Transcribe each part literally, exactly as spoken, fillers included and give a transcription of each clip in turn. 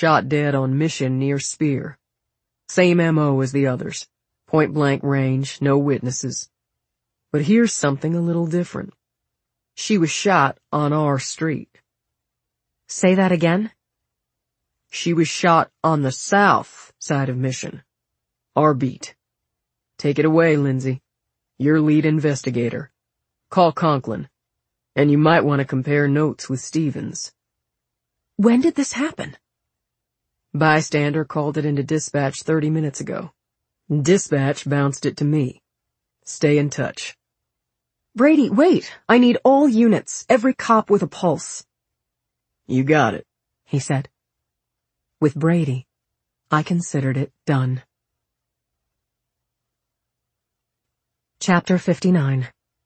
shot dead on mission near Spear. Same M O as the others. Point-blank range, no witnesses. But here's something a little different. She was shot on our street. Say that again? She was shot on the south side of Mission. Our beat. Take it away, Lindsay. You're lead investigator. Call Conklin. And you might want to compare notes with Stevens. When did this happen? Bystander called it into dispatch thirty minutes ago. Dispatch bounced it to me. Stay in touch. Brady, wait. I need all units, every cop with a pulse. You got it, he said. With Brady, I considered it done. Chapter fifty-nine.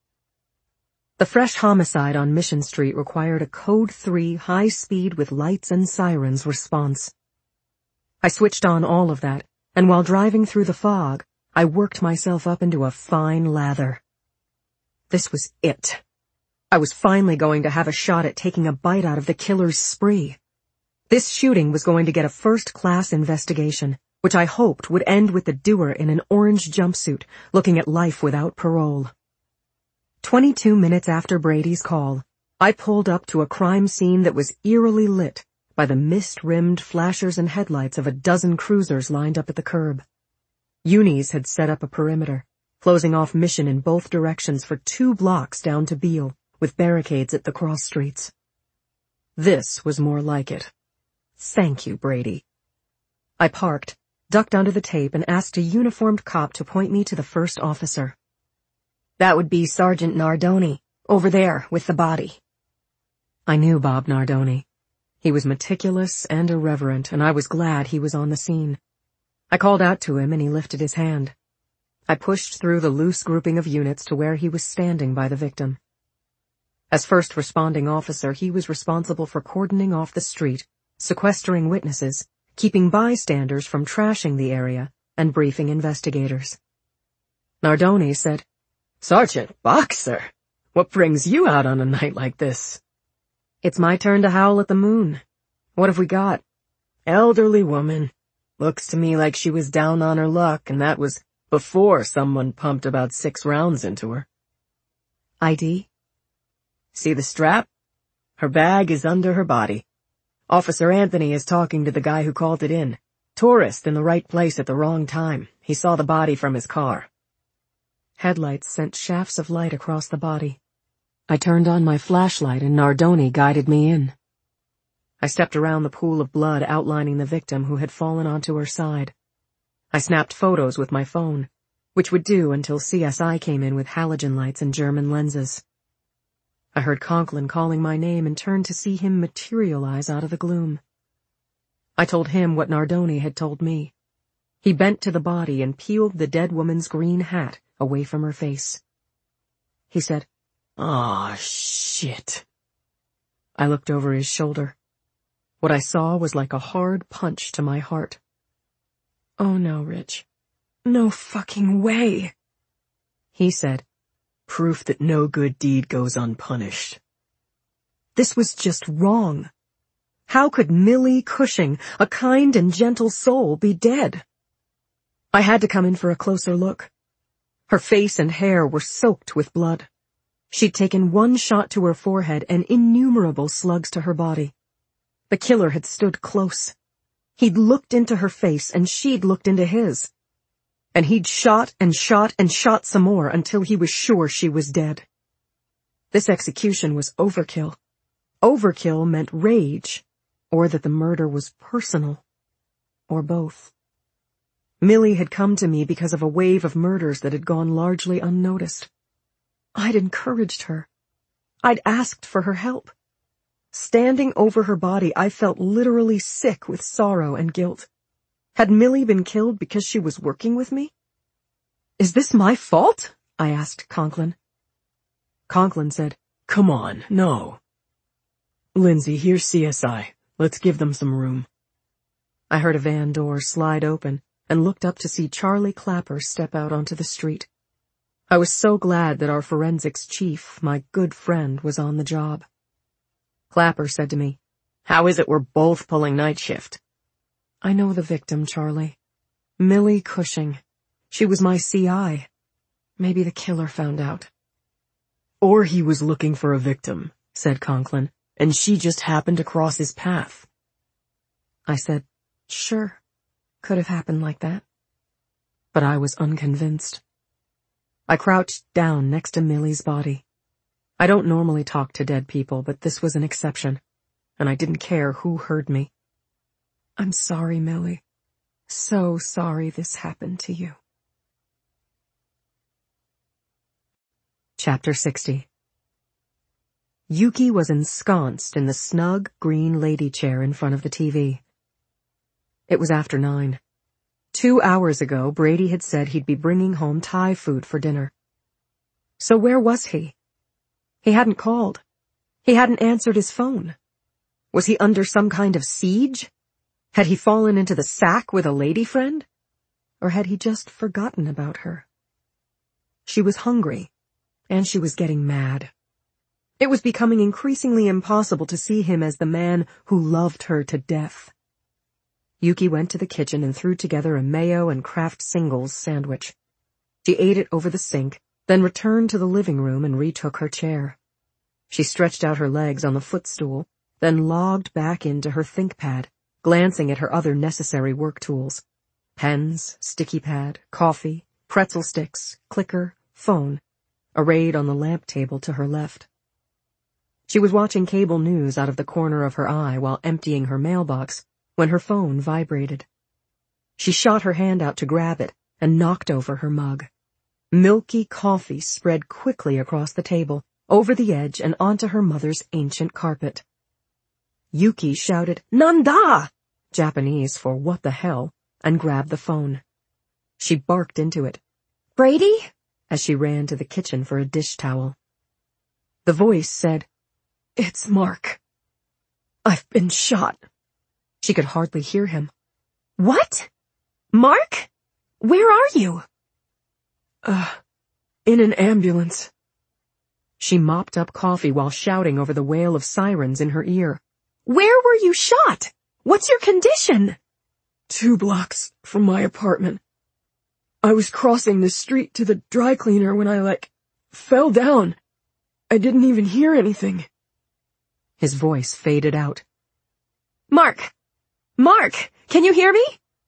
The fresh homicide on Mission Street required a Code three high-speed with lights and sirens response. I switched on all of that, and while driving through the fog, I worked myself up into a fine lather. This was it. I was finally going to have a shot at taking a bite out of the killer's spree. This shooting was going to get a first-class investigation, which I hoped would end with the doer in an orange jumpsuit, looking at life without parole. Twenty-two minutes after Brady's call, I pulled up to a crime scene that was eerily lit by the mist-rimmed flashers and headlights of a dozen cruisers lined up at the curb. Unis had set up a perimeter, closing off Mission in both directions for two blocks down to Beale, with barricades at the cross streets. This was more like it. Thank you, Brady. I parked, ducked under the tape, and asked a uniformed cop to point me to the first officer. That would be Sergeant Nardoni, over there with the body. I knew Bob Nardoni. He was meticulous and irreverent, and I was glad he was on the scene. I called out to him, and he lifted his hand. I pushed through the loose grouping of units to where he was standing by the victim. As first responding officer, he was responsible for cordoning off the street, sequestering witnesses, keeping bystanders from trashing the area, and briefing investigators. Nardoni said, "Sergeant Boxer, what brings you out on a night like this?" "It's my turn to howl at the moon. What have we got?" "Elderly woman. Looks to me like she was down on her luck, and that was before someone pumped about six rounds into her." I D? "See the strap? Her bag is under her body. Officer Anthony is talking to the guy who called it in. Tourist in the right place at the wrong time. He saw the body from his car." Headlights sent shafts of light across the body. I turned on my flashlight and Nardoni guided me in. I stepped around the pool of blood outlining the victim who had fallen onto her side. I snapped photos with my phone, which would do until C S I came in with halogen lights and German lenses. I heard Conklin calling my name and turned to see him materialize out of the gloom. I told him what Nardoni had told me. He bent to the body and peeled the dead woman's green hat away from her face. He said, "Aw, shit." I looked over his shoulder. What I saw was like a hard punch to my heart. "Oh no, Rich. No fucking way." He said, "Proof that no good deed goes unpunished." This was just wrong. How could Millie Cushing, a kind and gentle soul, be dead? I had to come in for a closer look. Her face and hair were soaked with blood. She'd taken one shot to her forehead and innumerable slugs to her body. The killer had stood close. He'd looked into her face and she'd looked into his. And he'd shot and shot and shot some more until he was sure she was dead. This execution was overkill. Overkill meant rage, or that the murder was personal, or both. Millie had come to me because of a wave of murders that had gone largely unnoticed. I'd encouraged her. I'd asked for her help. Standing over her body, I felt literally sick with sorrow and guilt. Had Millie been killed because she was working with me? "Is this my fault?" I asked Conklin. Conklin said, "Come on, no. Lindsay, here's C S I. Let's give them some room." I heard a van door slide open and looked up to see Charlie Clapper step out onto the street. I was so glad that our forensics chief, my good friend, was on the job. Clapper said to me, "How is it we're both pulling night shift? I know the victim, Charlie. Millie Cushing. She was my C I. Maybe the killer found out. Or he was looking for a victim, said Conklin, and she just happened to cross his path. I said, sure, could have happened like that. But I was unconvinced. I crouched down next to Millie's body. I don't normally talk to dead people, but this was an exception, and I didn't care who heard me. I'm sorry, Millie. So sorry this happened to you. Chapter sixty. Yuki was ensconced in the snug green lady chair in front of the T V. It was after nine. Two hours ago, Brady had said he'd be bringing home Thai food for dinner. So where was he? He hadn't called. He hadn't answered his phone. Was he under some kind of siege? Had he fallen into the sack with a lady friend? Or had he just forgotten about her? She was hungry, and she was getting mad. It was becoming increasingly impossible to see him as the man who loved her to death. Yuki went to the kitchen and threw together a mayo and Kraft Singles sandwich. She ate it over the sink, then returned to the living room and retook her chair. She stretched out her legs on the footstool, then logged back into her ThinkPad, glancing at her other necessary work tools. Pens, sticky pad, coffee, pretzel sticks, clicker, phone, arrayed on the lamp table to her left. She was watching cable news out of the corner of her eye while emptying her mailbox when her phone vibrated. She shot her hand out to grab it and knocked over her mug. Milky coffee spread quickly across the table, over the edge and onto her mother's ancient carpet. Yuki shouted, "Nanda!" Japanese for what the hell, and grabbed the phone. She barked into it, "Brady?" as she ran to the kitchen for a dish towel. The voice said, "It's Mark. I've been shot." She could hardly hear him. "What? Mark? Where are you?" Uh, in an ambulance." She mopped up coffee while shouting over the wail of sirens in her ear. "Where were you shot? What's your condition?" Two blocks from my apartment. I was crossing the street to the dry cleaner when I, like, fell down. I didn't even hear anything." His voice faded out. "Mark! Mark! Can you hear me?"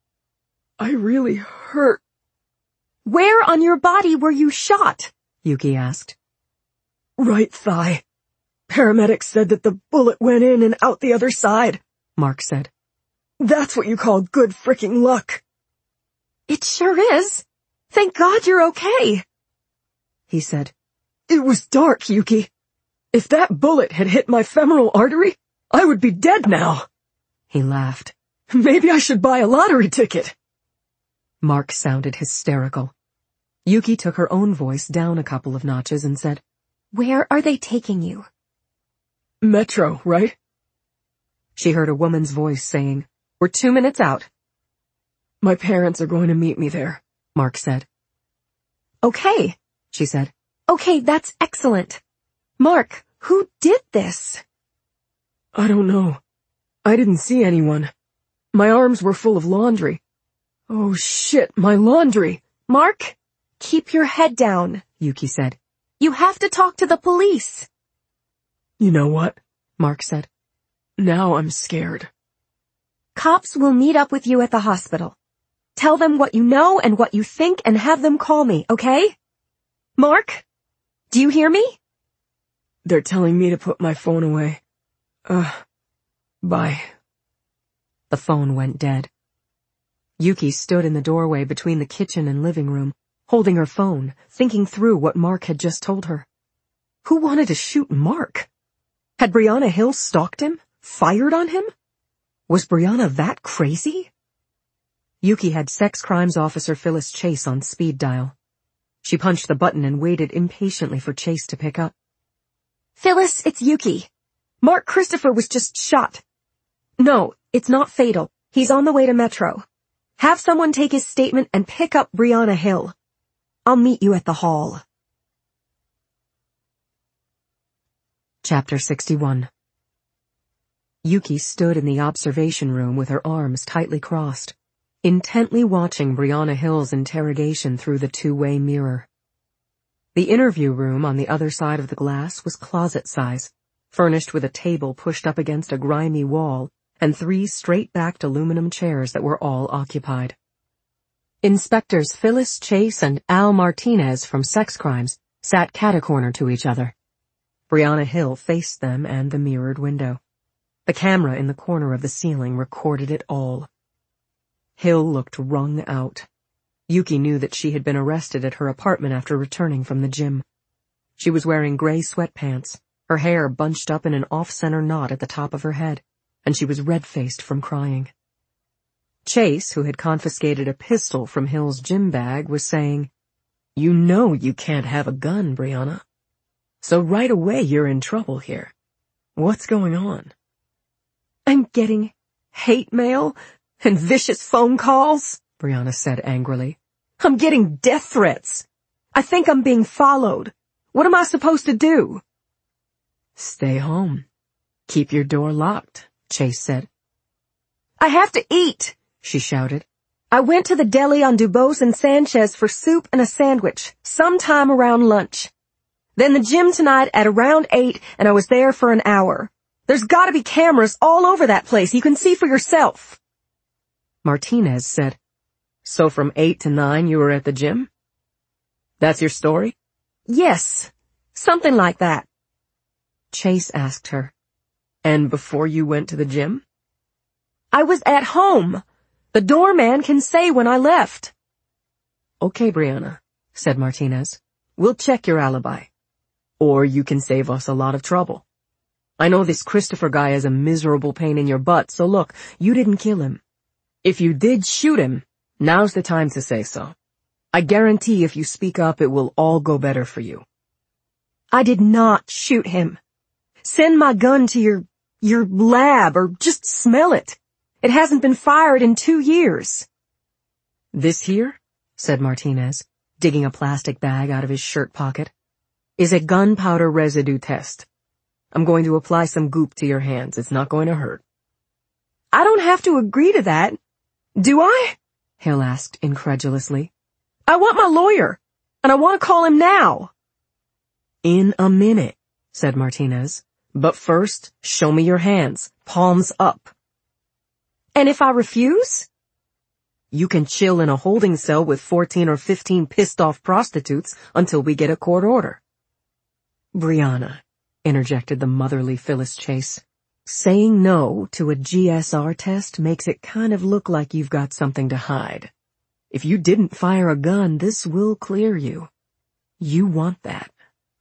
"I really hurt." "Where on your body were you shot?" Yuki asked. "Right thigh. Paramedics said that the bullet went in and out the other side," Mark said. "That's what you call good fricking luck." "It sure is. Thank God you're okay." He said, "It was dark, Yuki. If that bullet had hit my femoral artery, I would be dead now." He laughed. "Maybe I should buy a lottery ticket." Mark sounded hysterical. Yuki took her own voice down a couple of notches and said, "Where are they taking you?" "Metro, right?" She heard a woman's voice saying, "We're two minutes out." "My parents are going to meet me there," Mark said. "Okay," she said. "Okay, that's excellent. Mark, who did this?" "I don't know. I didn't see anyone. My arms were full of laundry. Oh shit, my laundry." "Mark, keep your head down," Yuki said. "You have to talk to the police." "You know what?" Mark said. "Now I'm scared." "Cops will meet up with you at the hospital. Tell them what you know and what you think and have them call me, okay? Mark, do you hear me?" "They're telling me to put my phone away. Uh, bye." The phone went dead. Yuki stood in the doorway between the kitchen and living room, holding her phone, thinking through what Mark had just told her. Who wanted to shoot Mark? Had Brianna Hill stalked him? Fired on him? Was Brianna that crazy? Yuki had Sex Crimes Officer Phyllis Chase on speed dial. She punched the button and waited impatiently for Chase to pick up. "Phyllis, it's Yuki. Mark Christopher was just shot. No, it's not fatal. He's on the way to Metro. Have someone take his statement and pick up Brianna Hill. I'll meet you at the hall." Chapter sixty-one. Yuki stood in the observation room with her arms tightly crossed, intently watching Brianna Hill's interrogation through the two-way mirror. The interview room on the other side of the glass was closet size, furnished with a table pushed up against a grimy wall and three straight-backed aluminum chairs that were all occupied. Inspectors Phyllis Chase and Al Martinez from Sex Crimes sat cat-a-corner to each other. Brianna Hill faced them and the mirrored window. The camera in the corner of the ceiling recorded it all. Hill looked wrung out. Yuki knew that she had been arrested at her apartment after returning from the gym. She was wearing gray sweatpants, her hair bunched up in an off-center knot at the top of her head, and she was red-faced from crying. Chase, who had confiscated a pistol from Hill's gym bag, was saying, "You know you can't have a gun, Brianna. So right away you're in trouble here. What's going on?" "I'm getting hate mail and vicious phone calls," Brianna said angrily. "I'm getting death threats. I think I'm being followed. What am I supposed to do?" "Stay home. Keep your door locked," Chase said. "I have to eat," she shouted. "I went to the deli on Dubose and Sanchez for soup and a sandwich, sometime around lunch. Then the gym tonight at around eight, and I was there for an hour. There's gotta be cameras all over that place. You can see for yourself." Martinez said, "So from eight to nine you were at the gym? That's your story?" "Yes, something like that." Chase asked her, "And before you went to the gym?" "I was at home. The doorman can say when I left." "Okay, Brianna," said Martinez. "We'll check your alibi. Or you can save us a lot of trouble. I know this Christopher guy is a miserable pain in your butt, so look, you didn't kill him. If you did shoot him, now's the time to say so. I guarantee if you speak up, it will all go better for you." "I did not shoot him. Send my gun to your, your lab or just smell it. It hasn't been fired in two years. "This here," said Martinez, digging a plastic bag out of his shirt pocket, "is a gunpowder residue test. I'm going to apply some goop to your hands. It's not going to hurt." "I don't have to agree to that. Do I?" Hill asked incredulously. "I want my lawyer, and I want to call him now." "In a minute," said Martinez. "But first, show me your hands, palms up." "And if I refuse?" "You can chill in a holding cell with fourteen or fifteen pissed-off prostitutes until we get a court order." "Brianna," interjected the motherly Phyllis Chase, "saying no to a G S R test makes it kind of look like you've got something to hide. If you didn't fire a gun, this will clear you. You want that."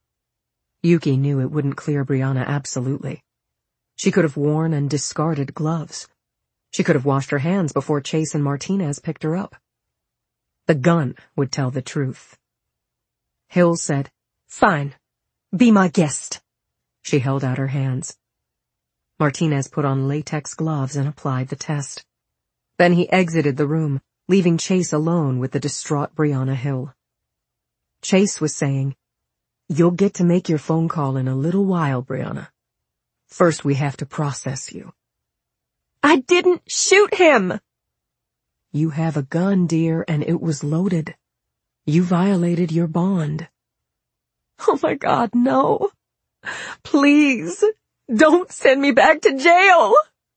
Yuki knew it wouldn't clear Brianna absolutely. She could have worn and discarded gloves. She could have washed her hands before Chase and Martinez picked her up. The gun would tell the truth. Hill said, "Fine. Be my guest." She held out her hands. Martinez put on latex gloves and applied the test. Then he exited the room, leaving Chase alone with the distraught Brianna Hill. Chase was saying, "You'll get to make your phone call in a little while, Brianna. First we have to process you." "I didn't shoot him." "You have a gun, dear, and it was loaded. You violated your bond." "Oh my God, no. Please, don't send me back to jail."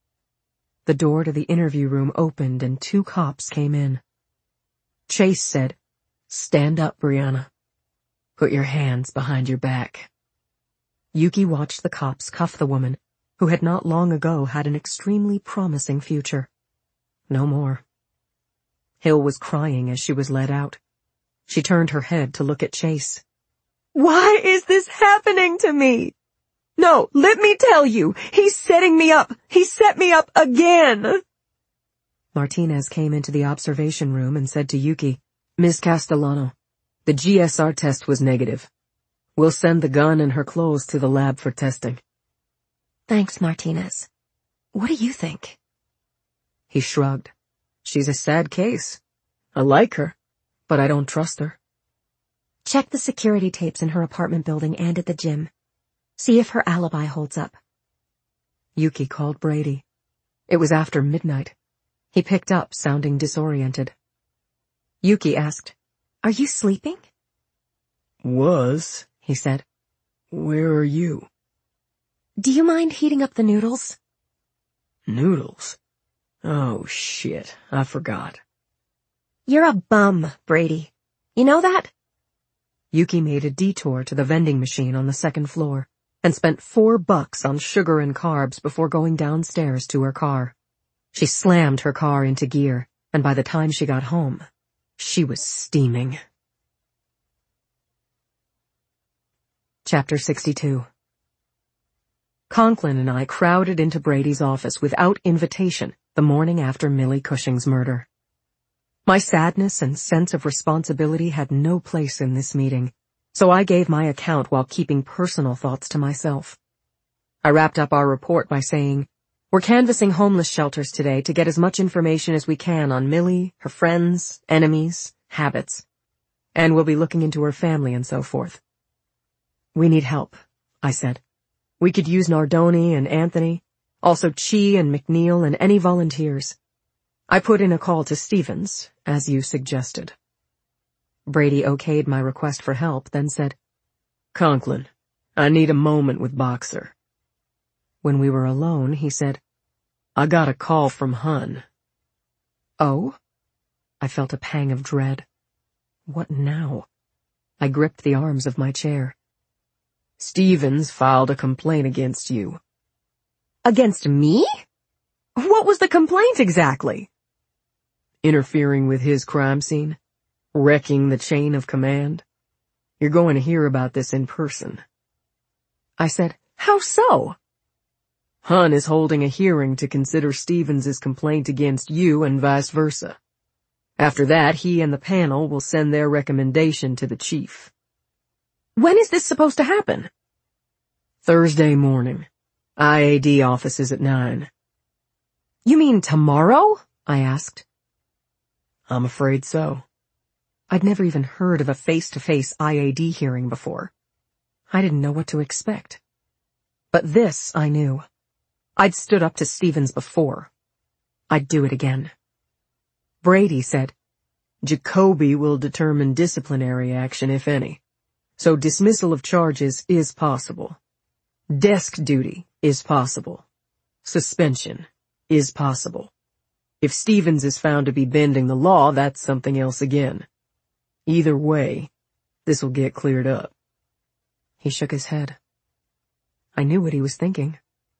The door to the interview room opened and two cops came in. Chase said, "Stand up, Brianna. Put your hands behind your back." Yuki watched the cops cuff the woman, who had not long ago had an extremely promising future. No more. Hill was crying as she was led out. She turned her head to look at Chase. "Why is this happening to me? No, let me tell you, he's setting me up. He set me up again." Martinez came into the observation room and said to Yuki, "Miss Castellano, the G S R test was negative. We'll send the gun and her clothes to the lab for testing." "Thanks, Martinez. What do you think?" He shrugged. "She's a sad case. I like her, but I don't trust her." "Check the security tapes in her apartment building and at the gym. See if her alibi holds up." Yuki called Brady. It was after midnight. He picked up, sounding disoriented. Yuki asked, "Are you sleeping?" "Was," he said. "Where are you?" Do you mind heating up the noodles? "Noodles? Oh, shit, I forgot." You're a bum, Brady. You know that? Yuki made a detour to the vending machine on the second floor and spent four bucks on sugar and carbs before going downstairs to her car. She slammed her car into gear, and by the time she got home, she was steaming. Chapter sixty-two. Conklin and I crowded into Brady's office without invitation the morning after Millie Cushing's murder. My sadness and sense of responsibility had no place in this meeting, so I gave my account while keeping personal thoughts to myself. I wrapped up our report by saying, "We're canvassing homeless shelters today to get as much information as we can on Millie, her friends, enemies, habits, and we'll be looking into her family and so forth." "We need help," I said. "We could use Nardoni and Anthony, also Chi and McNeil and any volunteers. I put in a call to Stevens, as you suggested." Brady okayed my request for help, then said, "Conklin, I need a moment with Boxer." When we were alone, he said, "I got a call from Hun." "Oh?" I felt a pang of dread. What now? I gripped the arms of my chair. "Stevens filed a complaint against you." Against me? What was the complaint exactly? "Interfering with his crime scene, wrecking the chain of command. You're going to hear about this in person." I said, "How so?" "Hun is holding a hearing to consider Stevens's complaint against you and vice versa. After that, he and the panel will send their recommendation to the chief." When is this supposed to happen? "Thursday morning. I A D offices at nine. You mean tomorrow? I asked. "I'm afraid so." I'd never even heard of a face-to-face I A D hearing before. I didn't know what to expect. But this I knew. I'd stood up to Stevens before. I'd do it again. Brady said, "Jacoby will determine disciplinary action, if any. So dismissal of charges is possible. Desk duty is possible. Suspension is possible. If Stevens is found to be bending the law, that's something else again. Either way, this will get cleared up." He shook his head. I knew what he was thinking.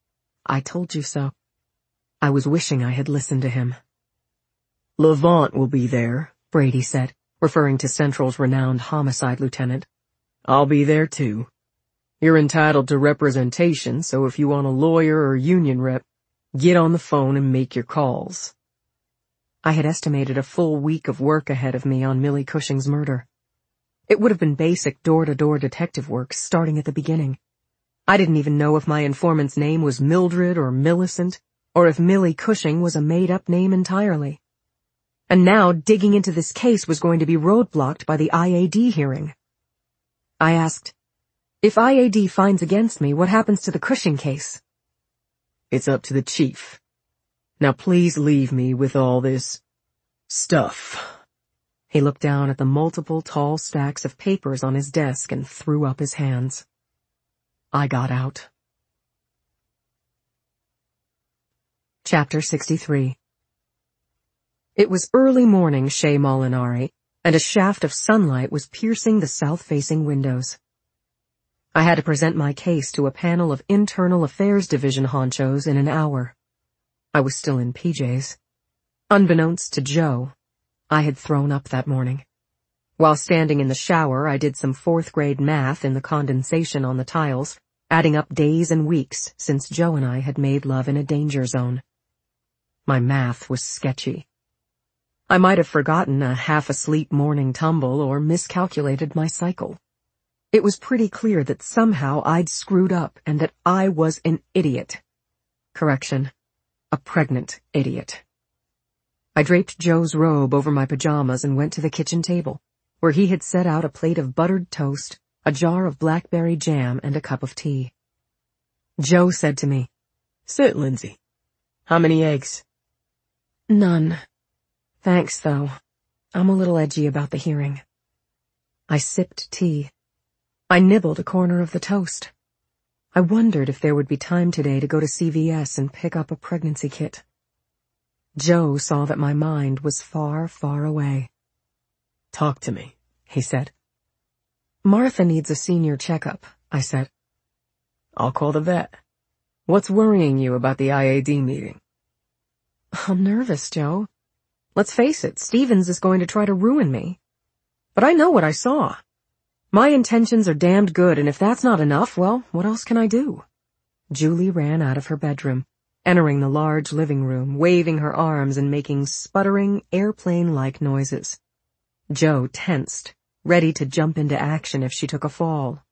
I told you so. I was wishing I had listened to him. "Levant will be there," Brady said, referring to Central's renowned homicide lieutenant. "I'll be there too. You're entitled to representation, so if you want a lawyer or union rep, get on the phone and make your calls." I had estimated a full week of work ahead of me on Millie Cushing's murder. It would have been basic door-to-door detective work starting at the beginning. I didn't even know if my informant's name was Mildred or Millicent, or if Millie Cushing was a made-up name entirely. And now digging into this case was going to be roadblocked by the I A D hearing. I asked, "If I A D finds against me, what happens to the Cushing case?" "It's up to the chief. Now please leave me with all this stuff." He looked down at the multiple tall stacks of papers on his desk and threw up his hands. I got out. Chapter sixty-three. It was early morning Chez Molinari, and a shaft of sunlight was piercing the south-facing windows. I had to present my case to a panel of Internal Affairs Division honchos in an hour. I was still in P Js. Unbeknownst to Joe, I had thrown up that morning. While standing in the shower, I did some fourth-grade math in the condensation on the tiles, adding up days and weeks since Joe and I had made love in a danger zone. My math was sketchy. I might have forgotten a half-asleep morning tumble or miscalculated my cycle. It was pretty clear that somehow I'd screwed up and that I was an idiot. Correction. A pregnant idiot. I draped Joe's robe over my pajamas and went to the kitchen table, where he had set out a plate of buttered toast, a jar of blackberry jam, and a cup of tea. Joe said to me, Sit, Lindsay. How many eggs? None. Thanks, though. I'm a little edgy about the hearing. I sipped tea. I nibbled a corner of the toast. I wondered if there would be time today to go to C V S and pick up a pregnancy kit. Joe saw that my mind was far, far away. Talk to me, he said. Martha needs a senior checkup, I said. I'll call the vet. What's worrying you about the I A D meeting? I'm nervous, Joe. Let's face it, Stevens is going to try to ruin me. But I know what I saw. My intentions are damned good, and if that's not enough, well, what else can I do? Julie ran out of her bedroom, entering the large living room, waving her arms and making sputtering, airplane-like noises. Joe tensed, ready to jump into action if she took a fall.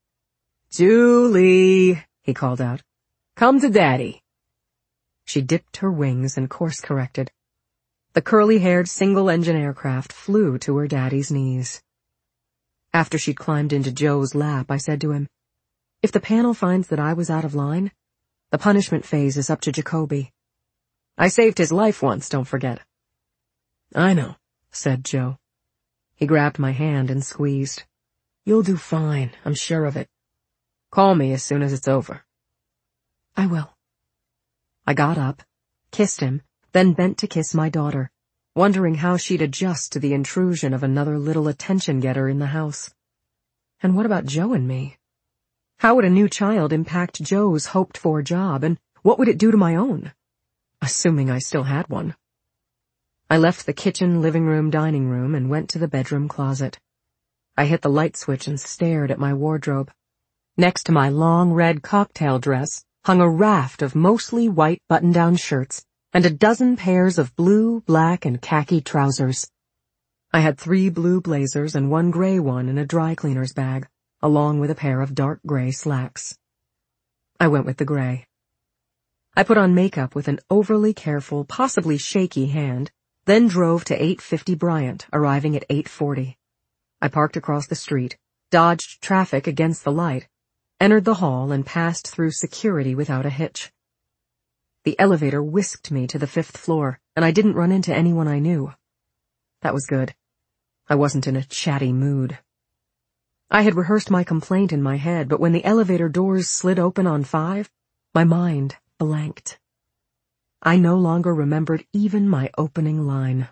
Julie, he called out. Come to Daddy. She dipped her wings and course-corrected. The curly-haired single-engine aircraft flew to her daddy's knees. After she'd climbed into Joe's lap, I said to him, if the panel finds that I was out of line, the punishment phase is up to Jacoby. I saved his life once, don't forget. I know, said Joe. He grabbed my hand and squeezed. You'll do fine, I'm sure of it. Call me as soon as it's over. I will. I got up, kissed him, then bent to kiss my daughter, wondering how she'd adjust to the intrusion of another little attention-getter in the house. And what about Joe and me? How would a new child impact Joe's hoped-for job, and what would it do to my own? Assuming I still had one. I left the kitchen, living room, dining room, and went to the bedroom closet. I hit the light switch and stared at my wardrobe. Next to my long red cocktail dress hung a raft of mostly white button-down shirts and a dozen pairs of blue, black, and khaki trousers. I had three blue blazers and one gray one in a dry cleaner's bag, along with a pair of dark gray slacks. I went with the gray. I put on makeup with an overly careful, possibly shaky hand, then drove to eight fifty Bryant, arriving at eight forty. I parked across the street, dodged traffic against the light, entered the hall, and passed through security without a hitch. The elevator whisked me to the fifth floor, and I didn't run into anyone I knew. That was good. I wasn't in a chatty mood. I had rehearsed my complaint in my head, but when the elevator doors slid open on five, my mind blanked. I no longer remembered even my opening line.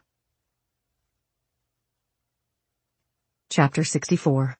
Chapter sixty-four.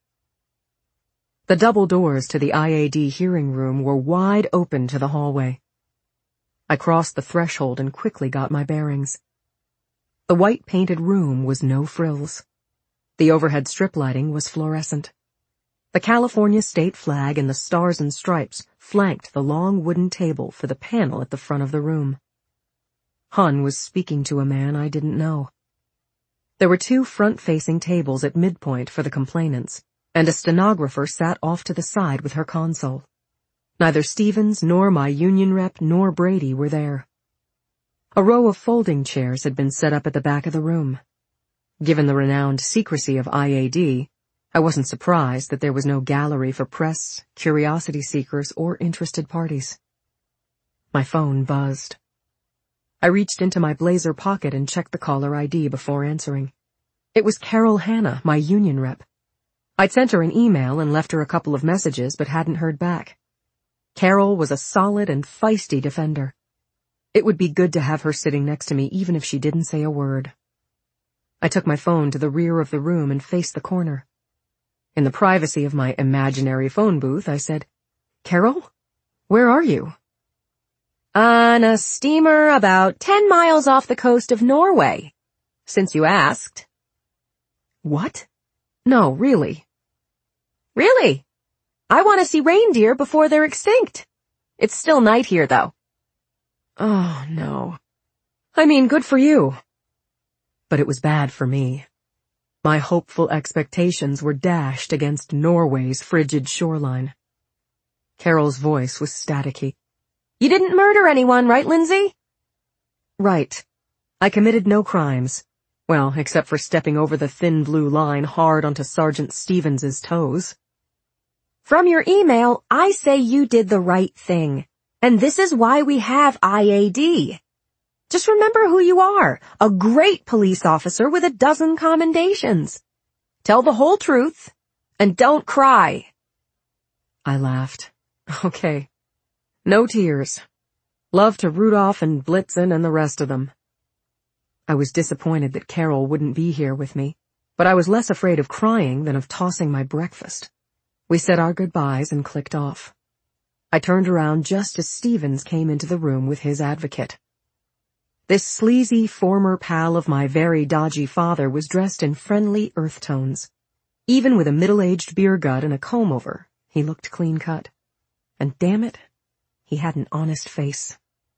The double doors to the I A D hearing room were wide open to the hallway. I crossed the threshold and quickly got my bearings. The white-painted room was no frills. The overhead strip lighting was fluorescent. The California state flag and the stars and stripes flanked the long wooden table for the panel at the front of the room. Hun was speaking to a man I didn't know. There were two front-facing tables at midpoint for the complainants, and a stenographer sat off to the side with her console. Neither Stevens nor my union rep nor Brady were there. A row of folding chairs had been set up at the back of the room. Given the renowned secrecy of I A D, I wasn't surprised that there was no gallery for press, curiosity seekers, or interested parties. My phone buzzed. I reached into my blazer pocket and checked the caller I D before answering. It was Carol Hanna, my union rep. I'd sent her an email and left her a couple of messages, but hadn't heard back. Carol was a solid and feisty defender. It would be good to have her sitting next to me even if she didn't say a word. I took my phone to the rear of the room and faced the corner. In the privacy of my imaginary phone booth, I said, "Carol, where are you?" "On a steamer about ten miles off the coast of Norway, since you asked." "What? No, really?" "Really. I want to see reindeer before they're extinct. It's still night here, though." Oh, no. I mean, good for you. But it was bad for me. My hopeful expectations were dashed against Norway's frigid shoreline. Carol's voice was staticky. "You didn't murder anyone, right, Lindsay?" "Right. I committed no crimes. Well, except for stepping over the thin blue line hard onto Sergeant Stevens's toes." "From your email, I say you did the right thing. And this is why we have I A D. Just remember who you are, a great police officer with a dozen commendations. Tell the whole truth, and don't cry. I laughed. Okay. No tears. Love to Rudolph and Blitzen and the rest of them. I was disappointed that Carol wouldn't be here with me, but I was less afraid of crying than of tossing my breakfast. We said our goodbyes and clicked off. I turned around just as Stevens came into the room with his advocate. This sleazy former pal of my very dodgy father was dressed in friendly earth tones. Even with a middle-aged beer gut and a comb-over, he looked clean-cut. And damn it, he had an honest face.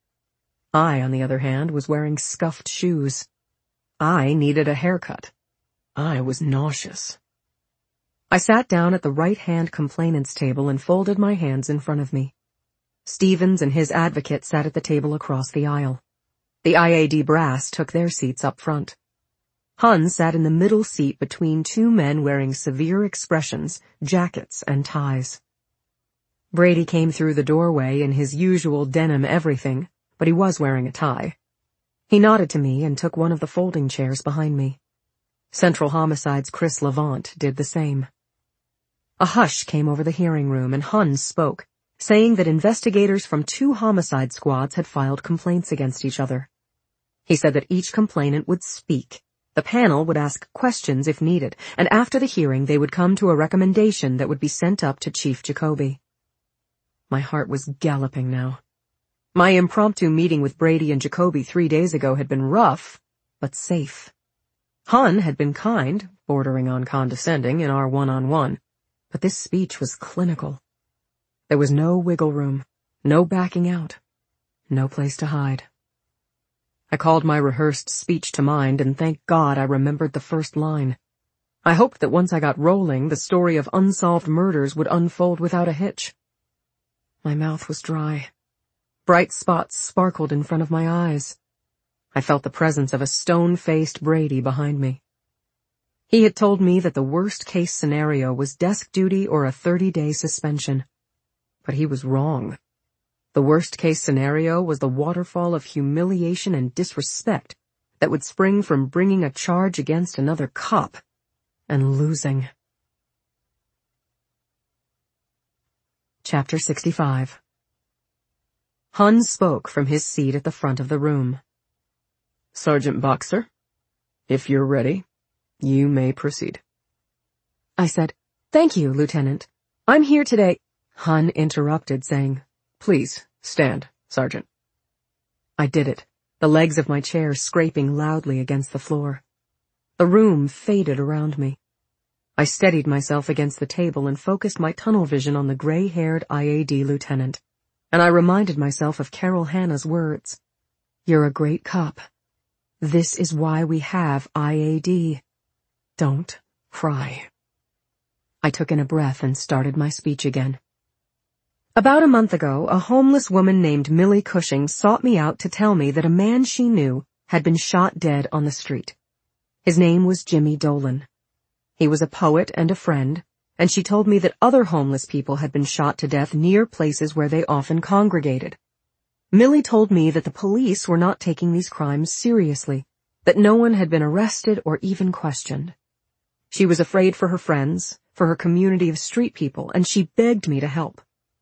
I, on the other hand, was wearing scuffed shoes. I needed a haircut. I was nauseous. I sat down at the right-hand complainant's table and folded my hands in front of me. Stevens and his advocate sat at the table across the aisle. The I A D brass took their seats up front. Hun sat in the middle seat between two men wearing severe expressions, jackets, and ties. Brady came through the doorway in his usual denim everything, but he was wearing a tie. He nodded to me and took one of the folding chairs behind me. Central Homicide's Chris Levant did the same. A hush came over the hearing room, and Hun spoke, saying that investigators from two homicide squads had filed complaints against each other. He said that each complainant would speak. The panel would ask questions if needed, and after the hearing they would come to a recommendation that would be sent up to Chief Jacoby. My heart was galloping now. My impromptu meeting with Brady and Jacoby three days ago had been rough, but safe. Hun had been kind, bordering on condescending in our one-on-one, but this speech was clinical. There was no wiggle room, no backing out, no place to hide. I called my rehearsed speech to mind, and thank God I remembered the first line. I hoped that once I got rolling, the story of unsolved murders would unfold without a hitch. My mouth was dry. Bright spots sparkled in front of my eyes. I felt the presence of a stone-faced Brady behind me. He had told me that the worst-case scenario was desk duty or a thirty-day suspension. But he was wrong. The worst-case scenario was the waterfall of humiliation and disrespect that would spring from bringing a charge against another cop and losing. Chapter sixty-five. Hun spoke from his seat at the front of the room. Sergeant Boxer, if you're ready, you may proceed. I said, "Thank you, Lieutenant. I'm here today." Hun interrupted, saying, "Please, stand, Sergeant." I did it, the legs of my chair scraping loudly against the floor. The room faded around me. I steadied myself against the table and focused my tunnel vision on the gray-haired I A D lieutenant, and I reminded myself of Carol Hanna's words. "You're a great cop. This is why we have I A D. Don't cry." I took in a breath and started my speech again. About a month ago, a homeless woman named Millie Cushing sought me out to tell me that a man she knew had been shot dead on the street. His name was Jimmy Dolan. He was a poet and a friend, and she told me that other homeless people had been shot to death near places where they often congregated. Millie told me that the police were not taking these crimes seriously, that no one had been arrested or even questioned. She was afraid for her friends, for her community of street people, and she begged me to help.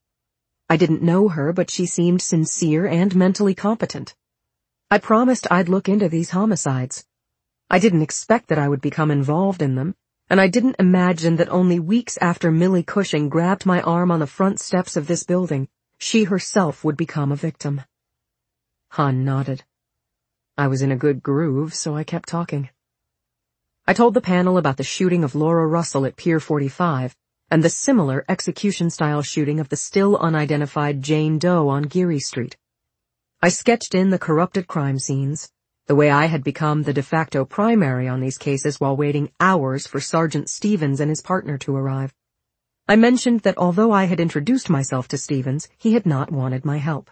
I didn't know her, but she seemed sincere and mentally competent. I promised I'd look into these homicides. I didn't expect that I would become involved in them, and I didn't imagine that only weeks after Millie Cushing grabbed my arm on the front steps of this building, she herself would become a victim. Hun nodded. I was in a good groove, so I kept talking. I told the panel about the shooting of Laura Russell at Pier forty-five, and the similar execution-style shooting of the still unidentified Jane Doe on Geary Street. I sketched in the corrupted crime scenes, the way I had become the de facto primary on these cases while waiting hours for Sergeant Stevens and his partner to arrive. I mentioned that although I had introduced myself to Stevens, he had not wanted my help.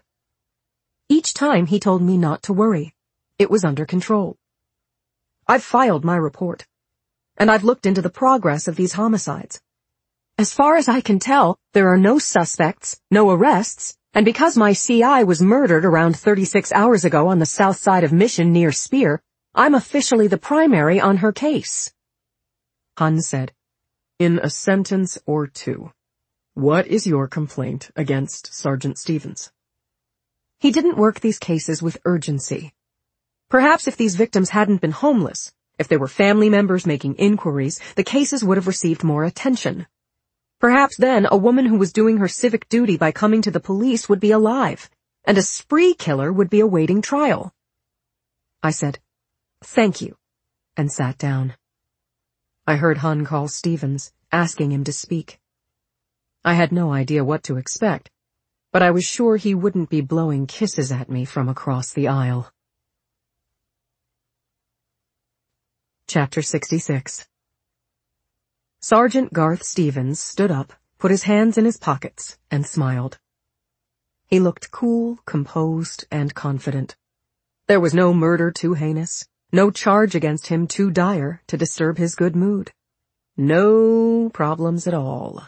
Each time he told me not to worry. It was under control. I've filed my report, and I've looked into the progress of these homicides. As far as I can tell, there are no suspects, no arrests, And because my C I was murdered around thirty-six hours ago on the south side of Mission near Spear, I'm officially the primary on her case. Hun said, in a sentence or two, what is your complaint against Sergeant Stevens? He didn't work these cases with urgency. Perhaps if these victims hadn't been homeless, if they were family members making inquiries, the cases would have received more attention. Perhaps then a woman who was doing her civic duty by coming to the police would be alive, and a spree killer would be awaiting trial. I said, "Thank you," and sat down. I heard Hun call Stevens, asking him to speak. I had no idea what to expect, but I was sure he wouldn't be blowing kisses at me from across the aisle. Chapter sixty-six. Sergeant Garth Stevens stood up, put his hands in his pockets, and smiled. He looked cool, composed, and confident. There was no murder too heinous, no charge against him too dire to disturb his good mood. No problems at all.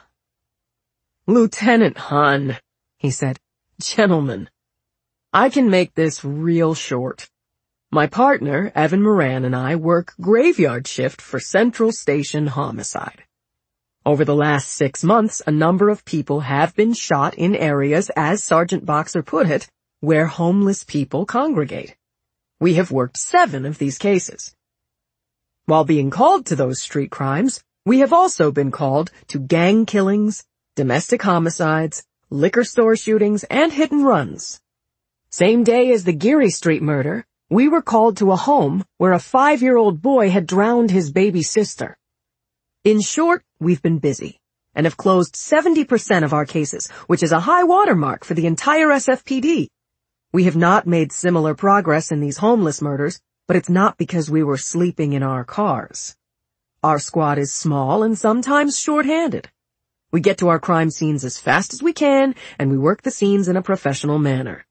Lieutenant Hun, he said, gentlemen, I can make this real short. My partner, Evan Moran, and I work graveyard shift for Central Station Homicide. Over the last six months, a number of people have been shot in areas, as Sergeant Boxer put it, where homeless people congregate. We have worked seven of these cases. While being called to those street crimes, we have also been called to gang killings, domestic homicides, liquor store shootings, and hit and runs. Same day as the Geary Street murder, we were called to a home where a five-year-old boy had drowned his baby sister. In short, we've been busy, and have closed seventy percent of our cases, which is a high watermark for the entire S F P D. We have not made similar progress in these homeless murders, but it's not because we were sleeping in our cars. Our squad is small and sometimes short-handed. We get to our crime scenes as fast as we can, and we work the scenes in a professional manner.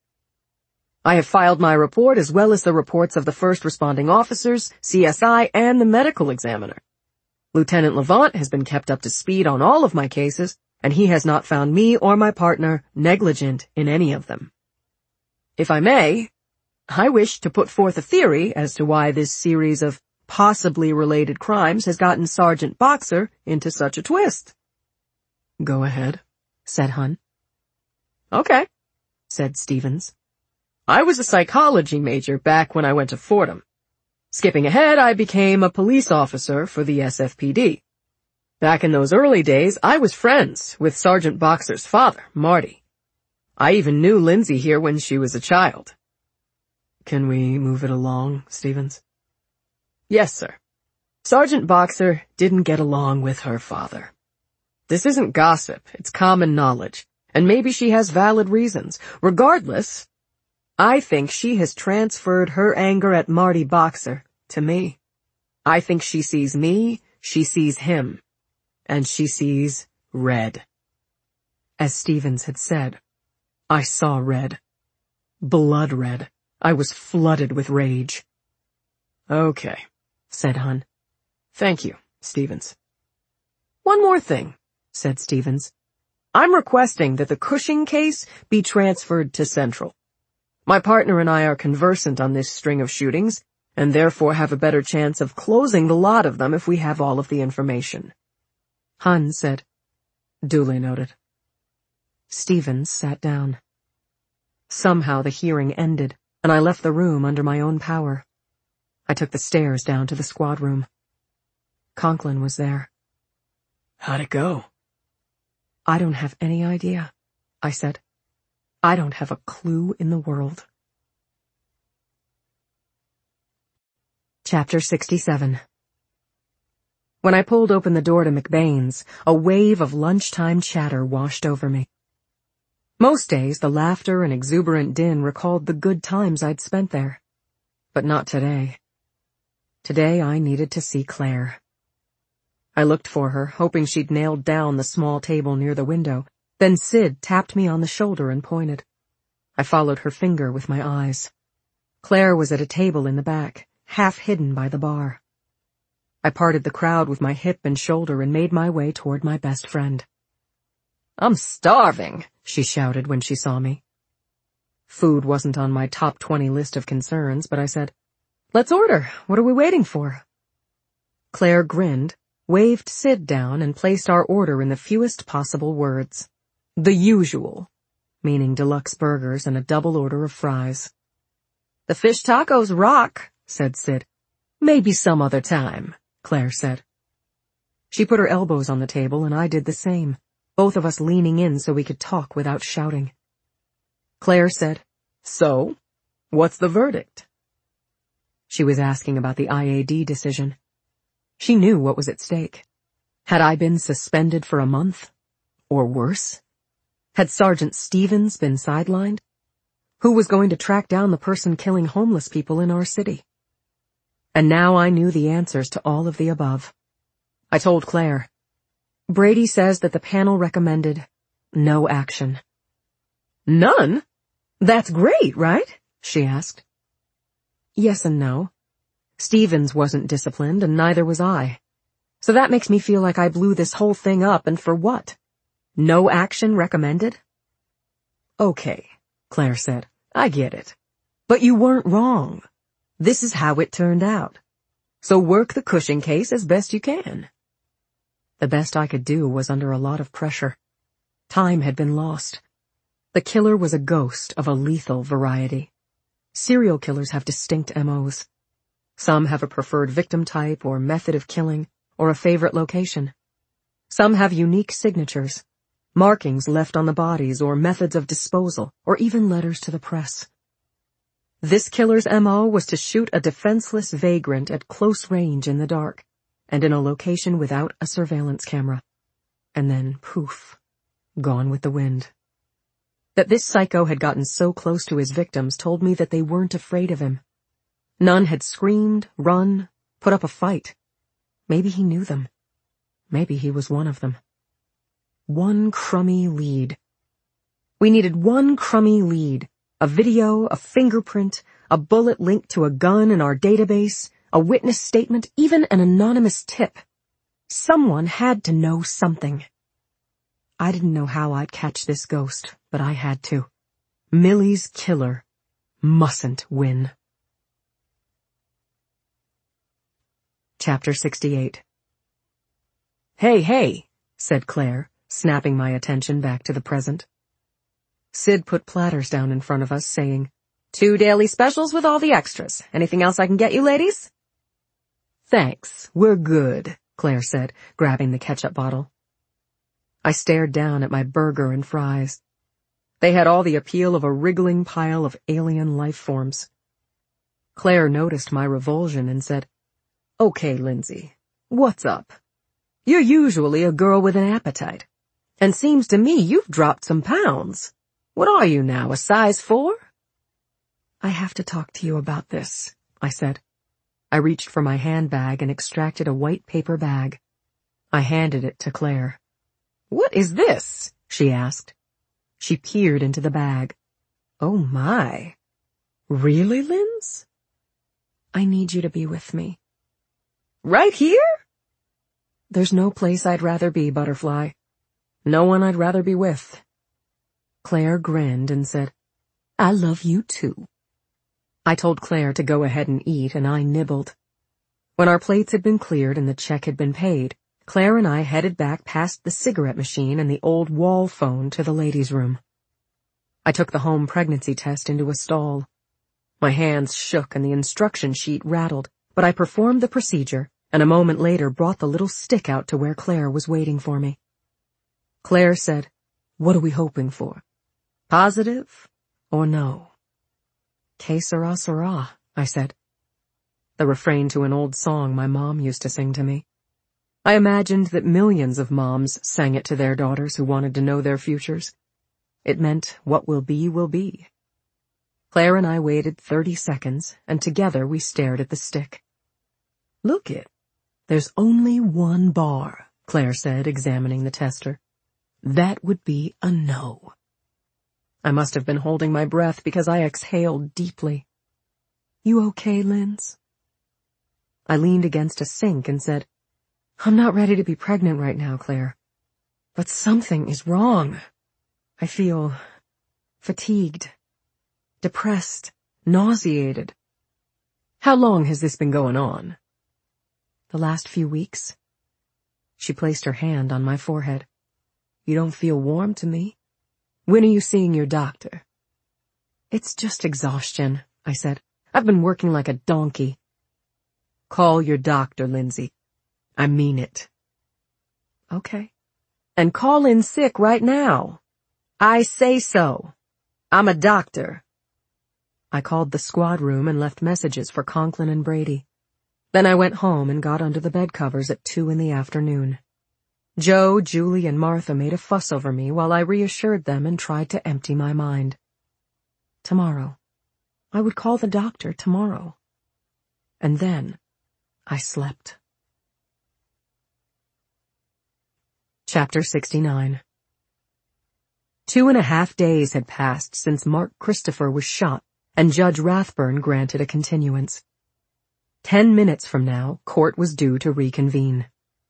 I have filed my report as well as the reports of the first responding officers, C S I, and the medical examiner. Lieutenant Levant has been kept up to speed on all of my cases, and he has not found me or my partner negligent in any of them. If I may, I wish to put forth a theory as to why this series of possibly related crimes has gotten Sergeant Boxer into such a twist. Go ahead, said Hun. Okay, said Stevens. I was a psychology major back when I went to Fordham. Skipping ahead, I became a police officer for the S F P D. Back in those early days, I was friends with Sergeant Boxer's father, Marty. I even knew Lindsay here when she was a child. Can we move it along, Stevens? Yes, sir. Sergeant Boxer didn't get along with her father. This isn't gossip, it's common knowledge, and maybe she has valid reasons. Regardless, I think she has transferred her anger at Marty Boxer to me. I think she sees me, she sees him, and she sees red. As Stevens had said, I saw red. Blood red. I was flooded with rage. Okay, said Hun. Thank you, Stevens. One more thing, said Stevens. I'm requesting that the Cushing case be transferred to Central. My partner and I are conversant on this string of shootings, and therefore have a better chance of closing the lot of them if we have all of the information. Hun said, duly noted. Stevens sat down. Somehow the hearing ended, and I left the room under my own power. I took the stairs down to the squad room. Conklin was there. How'd it go? I don't have any idea, I said. I don't have a clue in the world. Chapter sixty-seven. When I pulled open the door to McBain's, a wave of lunchtime chatter washed over me. Most days, the laughter and exuberant din recalled the good times I'd spent there. But not today. Today I needed to see Claire. I looked for her, hoping she'd nailed down the small table near the window. Then Sid tapped me on the shoulder and pointed. I followed her finger with my eyes. Claire was at a table in the back, half hidden by the bar. I parted the crowd with my hip and shoulder and made my way toward my best friend. I'm starving, she shouted when she saw me. Food wasn't on my top twenty list of concerns, but I said, "Let's order. What are we waiting for?" Claire grinned, waved Sid down, and placed our order in the fewest possible words. The usual, meaning deluxe burgers and a double order of fries. "The fish tacos rock," said Sid. "Maybe some other time," Claire said. She put her elbows on the table and I did the same, both of us leaning in so we could talk without shouting. Claire said, "So, what's the verdict?" She was asking about the I A D decision. She knew what was at stake. Had I been suspended for a month? Or worse? Had Sergeant Stevens been sidelined? Who was going to track down the person killing homeless people in our city? And now I knew the answers to all of the above. I told Claire. Brady says that the panel recommended no action. "None? That's great, right?" she asked. Yes and no. Stevens wasn't disciplined and neither was I. So that makes me feel like I blew this whole thing up, and for what? No action recommended? Okay, Claire said. I get it. But you weren't wrong. This is how it turned out. So work the Cushing case as best you can. The best I could do was under a lot of pressure. Time had been lost. The killer was a ghost of a lethal variety. Serial killers have distinct M Os. Some have a preferred victim type or method of killing, or a favorite location. Some have unique signatures, markings left on the bodies, or methods of disposal, or even letters to the press. This killer's M O was to shoot a defenseless vagrant at close range in the dark, and in a location without a surveillance camera. And then, poof, gone with the wind. That this psycho had gotten so close to his victims told me that they weren't afraid of him. None had screamed, run, put up a fight. Maybe he knew them. Maybe he was one of them. One crummy lead. We needed one crummy lead. A video, a fingerprint, a bullet linked to a gun in our database, a witness statement, even an anonymous tip. Someone had to know something. I didn't know how I'd catch this ghost, but I had to. Millie's killer mustn't win. Chapter sixty-eight. Hey, hey, said Claire, snapping my attention back to the present. Sid put platters down in front of us, saying, "Two daily specials with all the extras. Anything else I can get you, ladies?" "Thanks, we're good," Claire said, grabbing the ketchup bottle. I stared down at my burger and fries. They had all the appeal of a wriggling pile of alien life forms. Claire noticed my revulsion and said, "Okay, Lindsay, what's up? You're usually a girl with an appetite, and seems to me you've dropped some pounds. What are you now, a size four?" "I have to talk to you about this," I said. I reached for my handbag and extracted a white paper bag. I handed it to Claire. "What is this?" she asked. She peered into the bag. "Oh my. Really, Linz?" "I need you to be with me." "Right here?" "There's no place I'd rather be, Butterfly. No one I'd rather be with." Claire grinned and said, "I love you too." I told Claire to go ahead and eat, and I nibbled. When our plates had been cleared and the check had been paid, Claire and I headed back past the cigarette machine and the old wall phone to the ladies' room. I took the home pregnancy test into a stall. My hands shook and the instruction sheet rattled, but I performed the procedure, and a moment later brought the little stick out to where Claire was waiting for me. Claire said, "What are we hoping for? Positive or no?" "Que sera, sera," I said. The refrain to an old song my mom used to sing to me. I imagined that millions of moms sang it to their daughters who wanted to know their futures. It meant what will be will be. Claire and I waited thirty seconds, and together we stared at the stick. "Look it. There's only one bar," Claire said, examining the tester. "That would be a no." I must have been holding my breath because I exhaled deeply. "You okay, Linz?" I leaned against a sink and said, "I'm not ready to be pregnant right now, Claire. But something is wrong. I feel fatigued." depressed, nauseated. How long has this been going on? The last few weeks. She placed her hand on my forehead. You don't feel warm to me. When are you seeing your doctor? It's just exhaustion, I said. I've been working like a donkey. Call your doctor, Lindsay. I mean it. Okay. And call in sick right now. I say so. I'm a doctor. I called the squad room and left messages for Conklin and Brady. Then I went home and got under the bed covers at two in the afternoon. Joe, Julie, and Martha made a fuss over me while I reassured them and tried to empty my mind. Tomorrow. I would call the doctor tomorrow. And then I slept. Chapter sixty-nine. Two and a half days had passed since Mark Christopher was shot, and Judge Rathburn granted a continuance. Ten minutes from now, court was due to reconvene.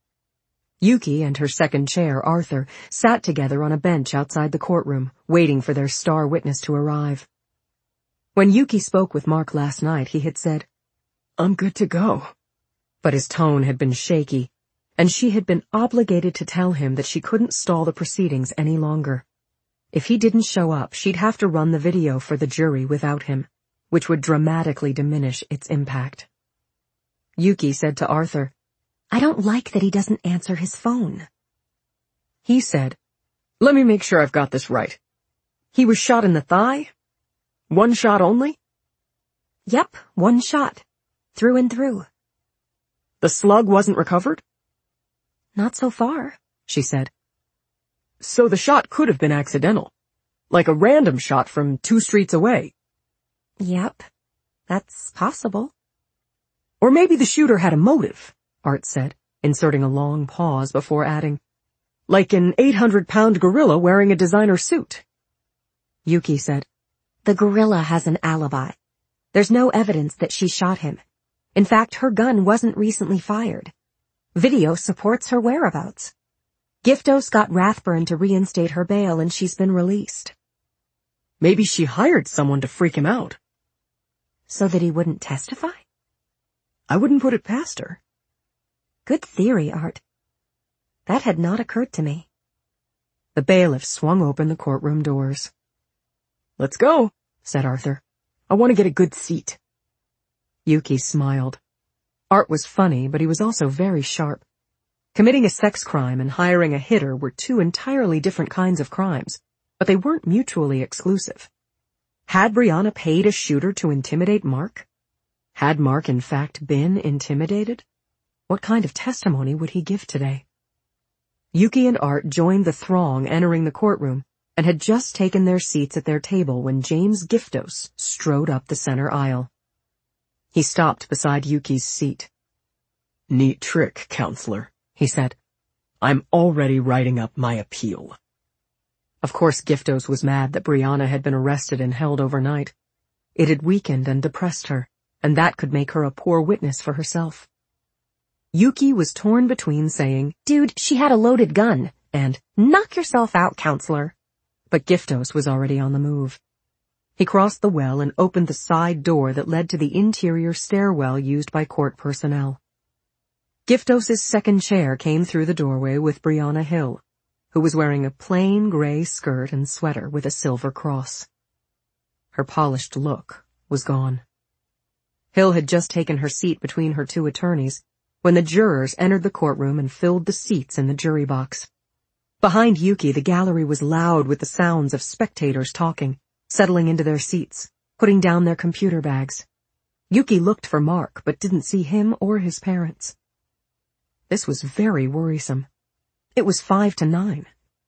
Yuki and her second chair, Arthur, sat together on a bench outside the courtroom, waiting for their star witness to arrive. When Yuki spoke with Mark last night, he had said, "I'm good to go." But his tone had been shaky, and she had been obligated to tell him that she couldn't stall the proceedings any longer. If he didn't show up, she'd have to run the video for the jury without him, which would dramatically diminish its impact. Yuki said to Arthur, "I don't like that he doesn't answer his phone." He said, "Let me make sure I've got this right. He was shot in the thigh? One shot only?" "Yep, one shot. Through and through." "The slug wasn't recovered?" "Not so far," she said. "So the shot could have been accidental, like a random shot from two streets away." "Yep, that's possible." "Or maybe the shooter had a motive," Art said, inserting a long pause before adding, "like an eight hundred pound gorilla wearing a designer suit." Yuki said, "The gorilla has an alibi. There's no evidence that she shot him. In fact, her gun wasn't recently fired. Video supports her whereabouts. Giftos got Rathburn to reinstate her bail and she's been released." "Maybe she hired someone to freak him out." "So that he wouldn't testify?" "I wouldn't put it past her." "Good theory, Art. That had not occurred to me." The bailiff swung open the courtroom doors. "Let's go," said Arthur. "I want to get a good seat." Yuki smiled. Art was funny, but he was also very sharp. Committing a sex crime and hiring a hitter were two entirely different kinds of crimes, but they weren't mutually exclusive. Had Brianna paid a shooter to intimidate Mark? Had Mark in fact been intimidated? What kind of testimony would he give today? Yuki and Art joined the throng entering the courtroom and had just taken their seats at their table when James Giftos strode up the center aisle. He stopped beside Yuki's seat. "Neat trick, counselor," he said. "I'm already writing up my appeal." Of course Giftos was mad that Brianna had been arrested and held overnight. It had weakened and depressed her, and that could make her a poor witness for herself. Yuki was torn between saying, "Dude, she had a loaded gun," and "Knock yourself out, counselor." But Giftos was already on the move. He crossed the well and opened the side door that led to the interior stairwell used by court personnel. Giftos's second chair came through the doorway with Brianna Hill, who was wearing a plain gray skirt and sweater with a silver cross. Her polished look was gone. Hill had just taken her seat between her two attorneys when the jurors entered the courtroom and filled the seats in the jury box. Behind Yuki, the gallery was loud with the sounds of spectators talking, settling into their seats, putting down their computer bags. Yuki looked for Mark, but didn't see him or his parents. This was very worrisome. It was five to nine.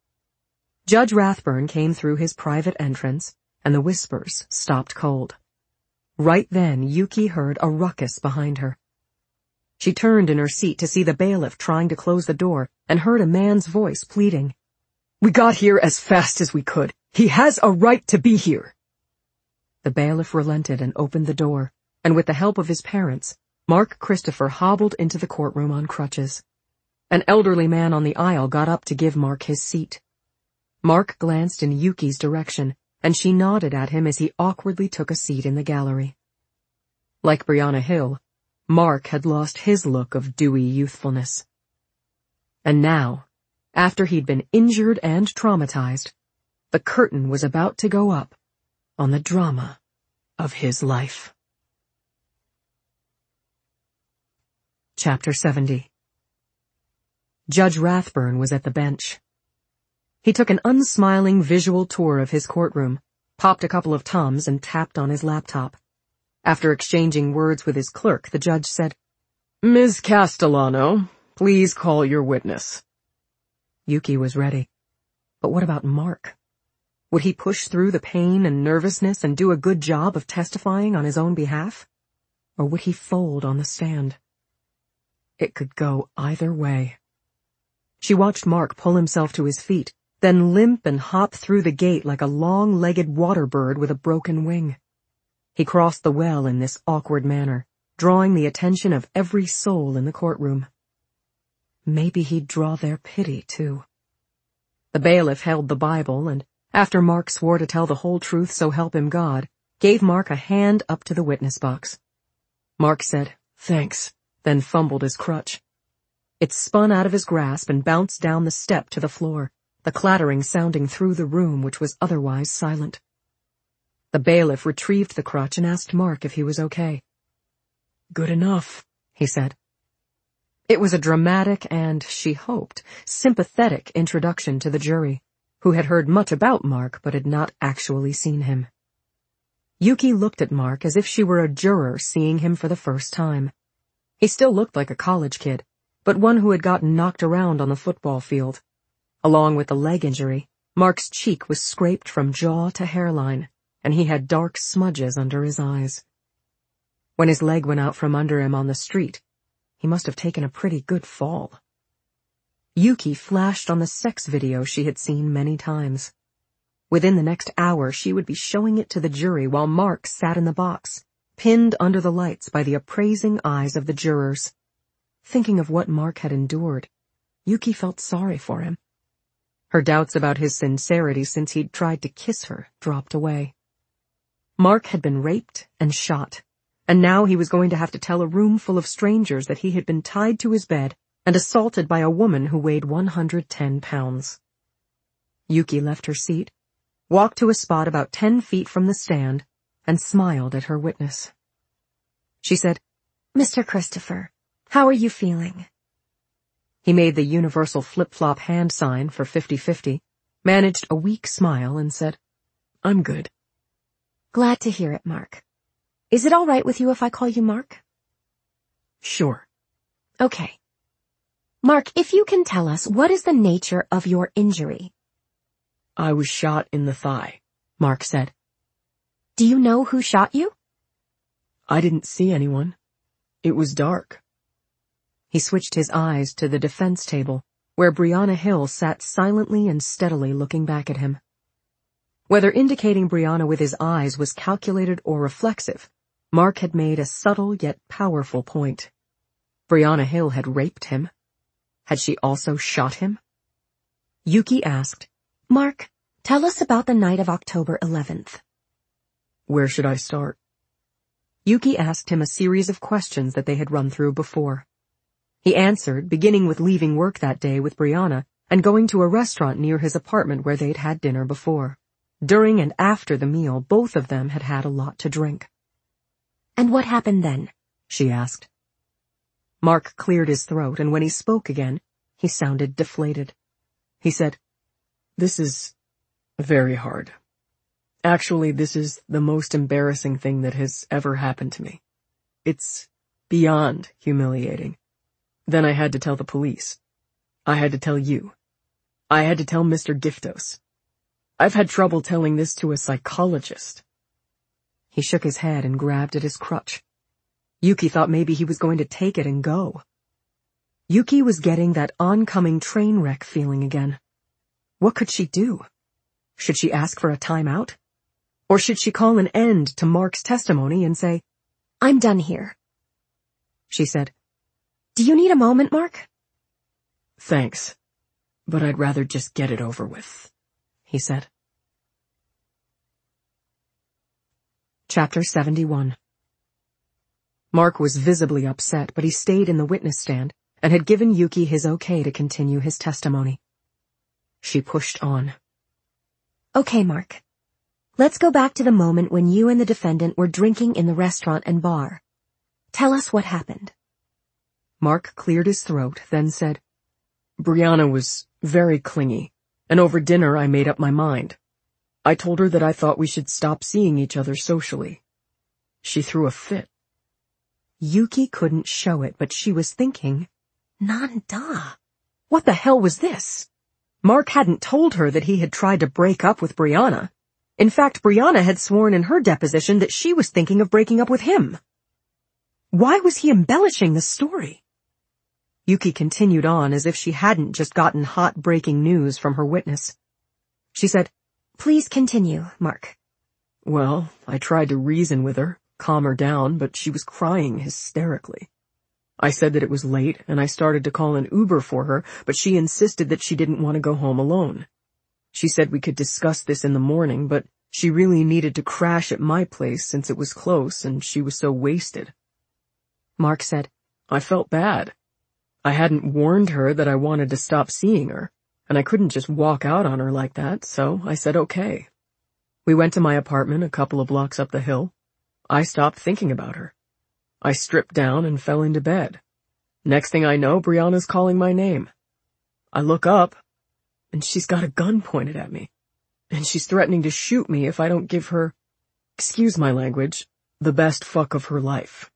Judge Rathburn came through his private entrance, and the whispers stopped cold. Right then, Yuki heard a ruckus behind her. She turned in her seat to see the bailiff trying to close the door and heard a man's voice pleading. "We got here as fast as we could. He has a right to be here." The bailiff relented and opened the door, and with the help of his parents, Mark Christopher hobbled into the courtroom on crutches. An elderly man on the aisle got up to give Mark his seat. Mark glanced in Yuki's direction and she nodded at him as he awkwardly took a seat in the gallery. Like Brianna Hill, Mark had lost his look of dewy youthfulness. And now, after he'd been injured and traumatized, the curtain was about to go up on the drama of his life. Chapter seventy. Judge Rathburn was at the bench. He took an unsmiling visual tour of his courtroom, popped a couple of Tums, and tapped on his laptop. After exchanging words with his clerk, the judge said, "Miz Castellano, please call your witness." Yuki was ready. But what about Mark? Would he push through the pain and nervousness and do a good job of testifying on his own behalf? Or would he fold on the stand? It could go either way. She watched Mark pull himself to his feet, then limp and hop through the gate like a long-legged water bird with a broken wing. He crossed the well in this awkward manner, drawing the attention of every soul in the courtroom. Maybe he'd draw their pity, too. The bailiff held the Bible and, after Mark swore to tell the whole truth so help him God, gave Mark a hand up to the witness box. Mark said, "Thanks," then fumbled his crutch. It spun out of his grasp and bounced down the step to the floor, the clattering sounding through the room which was otherwise silent. The bailiff retrieved the crutch and asked Mark if he was okay. "Good enough," he said. It was a dramatic and, she hoped, sympathetic introduction to the jury, who had heard much about Mark but had not actually seen him. Yuki looked at Mark as if she were a juror seeing him for the first time. He still looked like a college kid, but one who had gotten knocked around on the football field. Along with the leg injury, Mark's cheek was scraped from jaw to hairline, and he had dark smudges under his eyes. When his leg went out from under him on the street, he must have taken a pretty good fall. Yuki flashed on the sex video she had seen many times. Within the next hour, she would be showing it to the jury while Mark sat in the box, pinned under the lights by the appraising eyes of the jurors. Thinking of what Mark had endured, Yuki felt sorry for him. Her doubts about his sincerity since he'd tried to kiss her dropped away. Mark had been raped and shot, and now he was going to have to tell a room full of strangers that he had been tied to his bed and assaulted by a woman who weighed one hundred ten pounds. Yuki left her seat, walked to a spot about ten feet from the stand, and smiled at her witness. She said, "Mister Christopher, how are you feeling?" He made the universal flip-flop hand sign for fifty-fifty, managed a weak smile, and said, "I'm good." "Glad to hear it, Mark. Is it all right with you if I call you Mark?" "Sure." "Okay. Mark, if you can tell us, what is the nature of your injury?" "I was shot in the thigh," Mark said. "Do you know who shot you?" "I didn't see anyone. It was dark." He switched his eyes to the defense table, where Brianna Hill sat silently and steadily looking back at him. Whether indicating Brianna with his eyes was calculated or reflexive, Mark had made a subtle yet powerful point. Brianna Hill had raped him. Had she also shot him? Yuki asked, "Mark, tell us about the night of October eleventh. "Where should I start?" Yuki asked him a series of questions that they had run through before. He answered, beginning with leaving work that day with Brianna and going to a restaurant near his apartment where they'd had dinner before. During and after the meal, both of them had had a lot to drink. "And what happened then?" she asked. Mark cleared his throat, and when he spoke again, he sounded deflated. He said, "This is very hard. Actually, this is the most embarrassing thing that has ever happened to me. It's beyond humiliating. Then I had to tell the police. I had to tell you. I had to tell Mister Giftos. I've had trouble telling this to a psychologist." He shook his head and grabbed at his crutch. Yuki thought maybe he was going to take it and go. Yuki was getting that oncoming train wreck feeling again. What could she do? Should she ask for a timeout? Or should she call an end to Mark's testimony and say, "I'm done here"? She said, "Do you need a moment, Mark?" "Thanks, but I'd rather just get it over with," he said. Chapter seventy-one. Mark was visibly upset, but he stayed in the witness stand and had given Yuki his okay to continue his testimony. She pushed on. Okay, Mark. Let's go back to the moment when you and the defendant were drinking in the restaurant and bar. Tell us what happened. Mark cleared his throat, then said, Brianna was very clingy, and over dinner I made up my mind. I told her that I thought we should stop seeing each other socially. She threw a fit. Yuki couldn't show it, but she was thinking, Nanda. What the hell was this? Mark hadn't told her that he had tried to break up with Brianna. In fact, Brianna had sworn in her deposition that she was thinking of breaking up with him. Why was he embellishing the story? Yuki continued on as if she hadn't just gotten hot breaking news from her witness. She said, Please continue, Mark. Well, I tried to reason with her, calm her down, but she was crying hysterically. I said that it was late, and I started to call an Uber for her, but she insisted that she didn't want to go home alone. She said we could discuss this in the morning, but she really needed to crash at my place since it was close and she was so wasted. Mark said, I felt bad. I hadn't warned her that I wanted to stop seeing her, and I couldn't just walk out on her like that, so I said okay. We went to my apartment a couple of blocks up the hill. I stopped thinking about her. I stripped down and fell into bed. Next thing I know, Brianna's calling my name. I look up, and she's got a gun pointed at me, and she's threatening to shoot me if I don't give her, excuse my language, the best fuck of her life.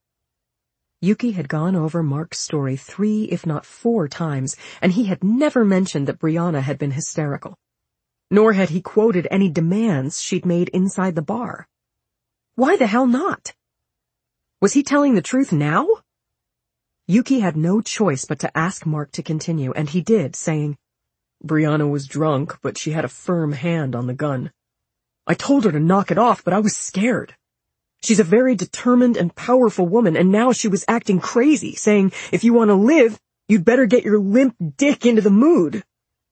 Yuki had gone over Mark's story three, if not four times, and he had never mentioned that Brianna had been hysterical. Nor had he quoted any demands she'd made inside the bar. Why the hell not? Was he telling the truth now? Yuki had no choice but to ask Mark to continue, and he did, saying, Brianna was drunk, but she had a firm hand on the gun. I told her to knock it off, but I was scared. She's a very determined and powerful woman, and now she was acting crazy, saying, if you want to live, you'd better get your limp dick into the mood.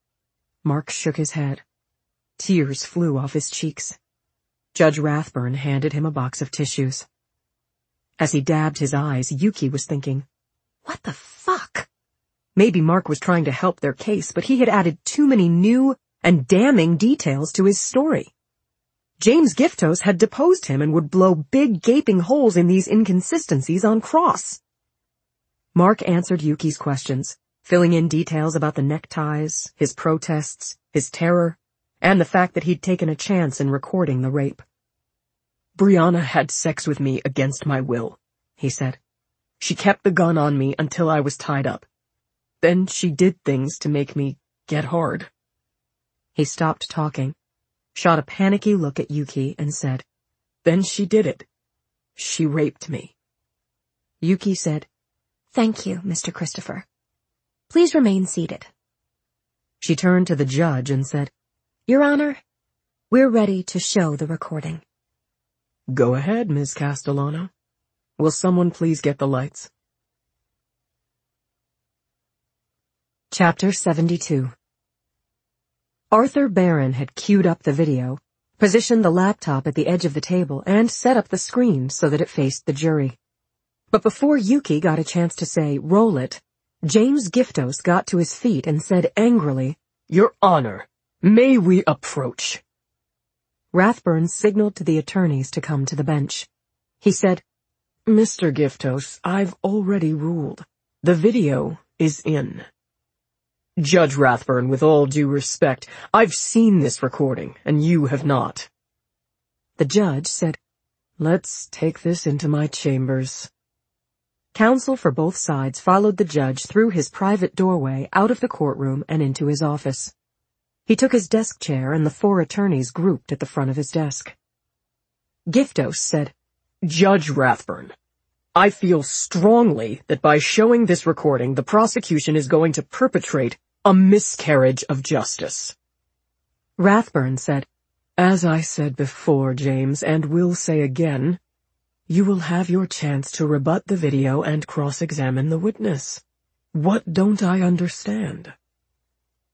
Mark shook his head. Tears flew off his cheeks. Judge Rathburn handed him a box of tissues. As he dabbed his eyes, Yuki was thinking, what the fuck? Maybe Mark was trying to help their case, but he had added too many new and damning details to his story. James Giftos had deposed him and would blow big gaping holes in these inconsistencies on cross. Mark answered Yuki's questions, filling in details about the neckties, his protests, his terror, and the fact that he'd taken a chance in recording the rape. Brianna had sex with me against my will, he said. She kept the gun on me until I was tied up. Then she did things to make me get hard. He stopped talking, shot a panicky look at Yuki, and said, Then she did it. She raped me. Yuki said, Thank you, Mister Christopher. Please remain seated. She turned to the judge and said, Your Honor, we're ready to show the recording. Go ahead, Miz Castellano. Will someone please get the lights? Chapter seventy-two. Arthur Barron had queued up the video, positioned the laptop at the edge of the table, and set up the screen so that it faced the jury. But before Yuki got a chance to say, roll it, James Giftos got to his feet and said angrily, Your Honor, may we approach? Rathburn signaled to the attorneys to come to the bench. He said, Mister Giftos, I've already ruled. The video is in. Judge Rathburn, with all due respect, I've seen this recording, and you have not. The judge said, Let's take this into my chambers. Counsel for both sides followed the judge through his private doorway out of the courtroom and into his office. He took his desk chair, and the four attorneys grouped at the front of his desk. Giftos said, Judge Rathburn, I feel strongly that by showing this recording, the prosecution is going to perpetrate a miscarriage of justice. Rathburn said, As I said before, James, and will say again, you will have your chance to rebut the video and cross-examine the witness. What don't I understand?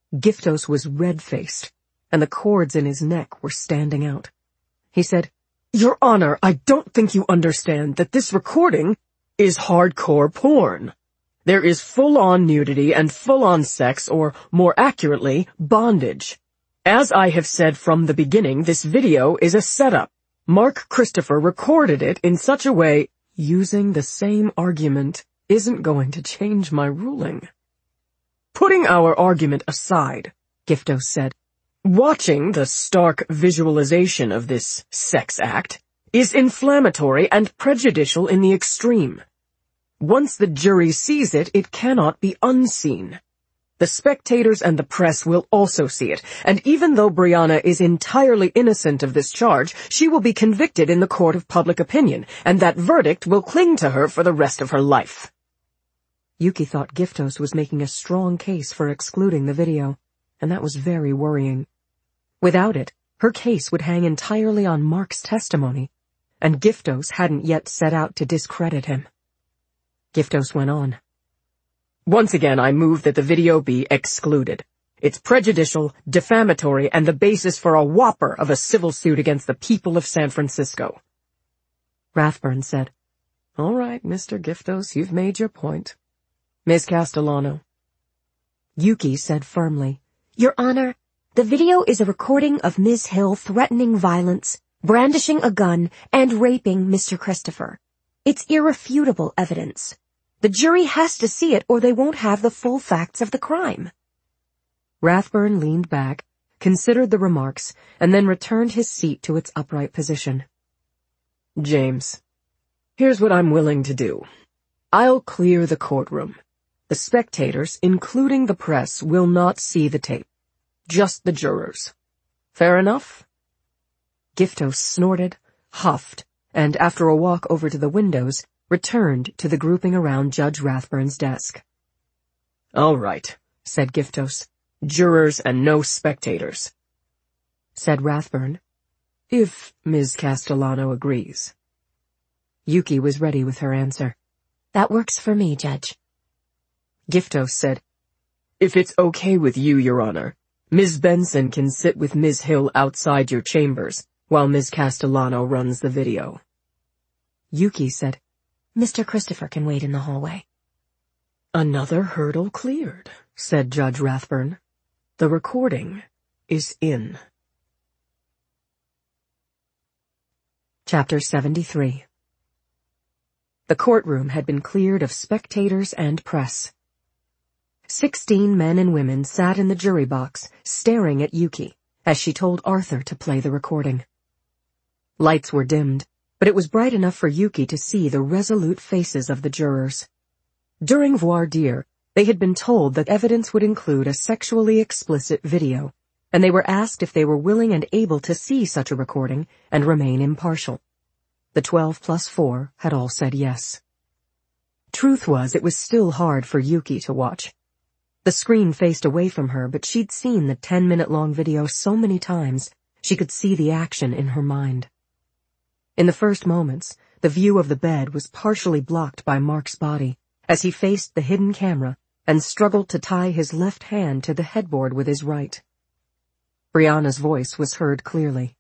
Giftos was red-faced, and the cords in his neck were standing out. He said, Your Honor, I don't think you understand that this recording is hardcore porn. There is full-on nudity and full-on sex, or more accurately, bondage. As I have said from the beginning, this video is a setup. Mark Christopher recorded it in such a way, using the same argument isn't going to change my ruling. Putting our argument aside, Giftos said, watching the stark visualization of this sex act is inflammatory and prejudicial in the extreme. Once the jury sees it, it cannot be unseen. The spectators and the press will also see it, and even though Brianna is entirely innocent of this charge, she will be convicted in the court of public opinion, and that verdict will cling to her for the rest of her life. Yuki thought Giftos was making a strong case for excluding the video, and that was very worrying. Without it, her case would hang entirely on Mark's testimony, and Giftos hadn't yet set out to discredit him. Giftos went on. Once again, I move that the video be excluded. It's prejudicial, defamatory, and the basis for a whopper of a civil suit against the people of San Francisco. Rathburn said, All right, Mister Giftos, you've made your point. Miss Castellano. Yuki said firmly, Your Honor, the video is a recording of Miz Hill threatening violence, brandishing a gun, and raping Mister Christopher. It's irrefutable evidence. The jury has to see it or they won't have the full facts of the crime. Rathburn leaned back, considered the remarks, and then returned his seat to its upright position. James, here's what I'm willing to do. I'll clear the courtroom. The spectators, including the press, will not see the tape. Just the jurors. Fair enough? Giftos snorted, huffed, and after a walk over to the windows, returned to the grouping around Judge Rathburn's desk. All right, said Giftos. Jurors and no spectators. Said Rathburn. If Miz Castellano agrees. Yuki was ready with her answer. That works for me, Judge. Giftos said, If it's okay with you, Your Honor, Miz Benson can sit with Miz Hill outside your chambers while Miz Castellano runs the video. Yuki said, Mister Christopher can wait in the hallway. Another hurdle cleared, said Judge Rathburn. The recording is in. Chapter seventy-three. The courtroom had been cleared of spectators and press. Sixteen men and women sat in the jury box, staring at Yuki, as she told Arthur to play the recording. Lights were dimmed, but it was bright enough for Yuki to see the resolute faces of the jurors. During voir dire, they had been told that evidence would include a sexually explicit video, and they were asked if they were willing and able to see such a recording and remain impartial. The twelve plus four had all said yes. Truth was, it was still hard for Yuki to watch. The screen faced away from her, but she'd seen the ten-minute-long video so many times, she could see the action in her mind. In the first moments, the view of the bed was partially blocked by Mark's body, as he faced the hidden camera and struggled to tie his left hand to the headboard with his right. Brianna's voice was heard clearly.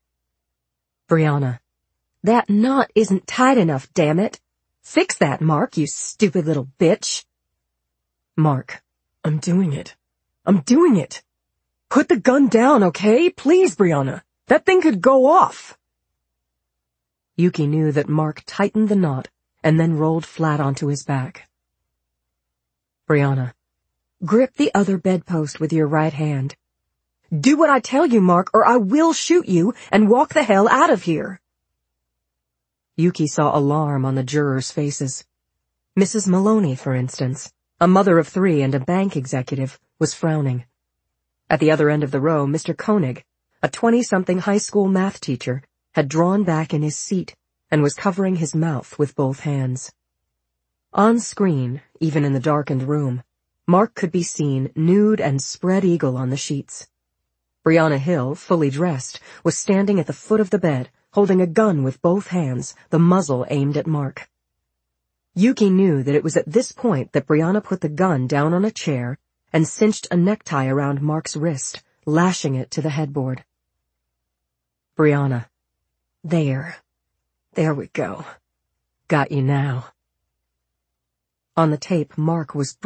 Brianna. That knot isn't tight enough, damn it. Fix that, Mark, you stupid little bitch. Mark. I'm doing it. I'm doing it. Put the gun down, okay? Please, Brianna. That thing could go off. Yuki knew that Mark tightened the knot and then rolled flat onto his back. Brianna. Grip the other bedpost with your right hand. Do what I tell you, Mark, or I will shoot you and walk the hell out of here. Yuki saw alarm on the jurors' faces. Missus Maloney, for instance, a mother of three and a bank executive, was frowning. At the other end of the row, Mister Koenig, a twenty-something high school math teacher, had drawn back in his seat and was covering his mouth with both hands. On screen, even in the darkened room, Mark could be seen nude and spread-eagle on the sheets. Brianna Hill, fully dressed, was standing at the foot of the bed, holding a gun with both hands, the muzzle aimed at Mark. Yuki knew that it was at this point that Brianna put the gun down on a chair and cinched a necktie around Mark's wrist, lashing it to the headboard. Brianna. There. There we go. Got you now. On the tape, Mark was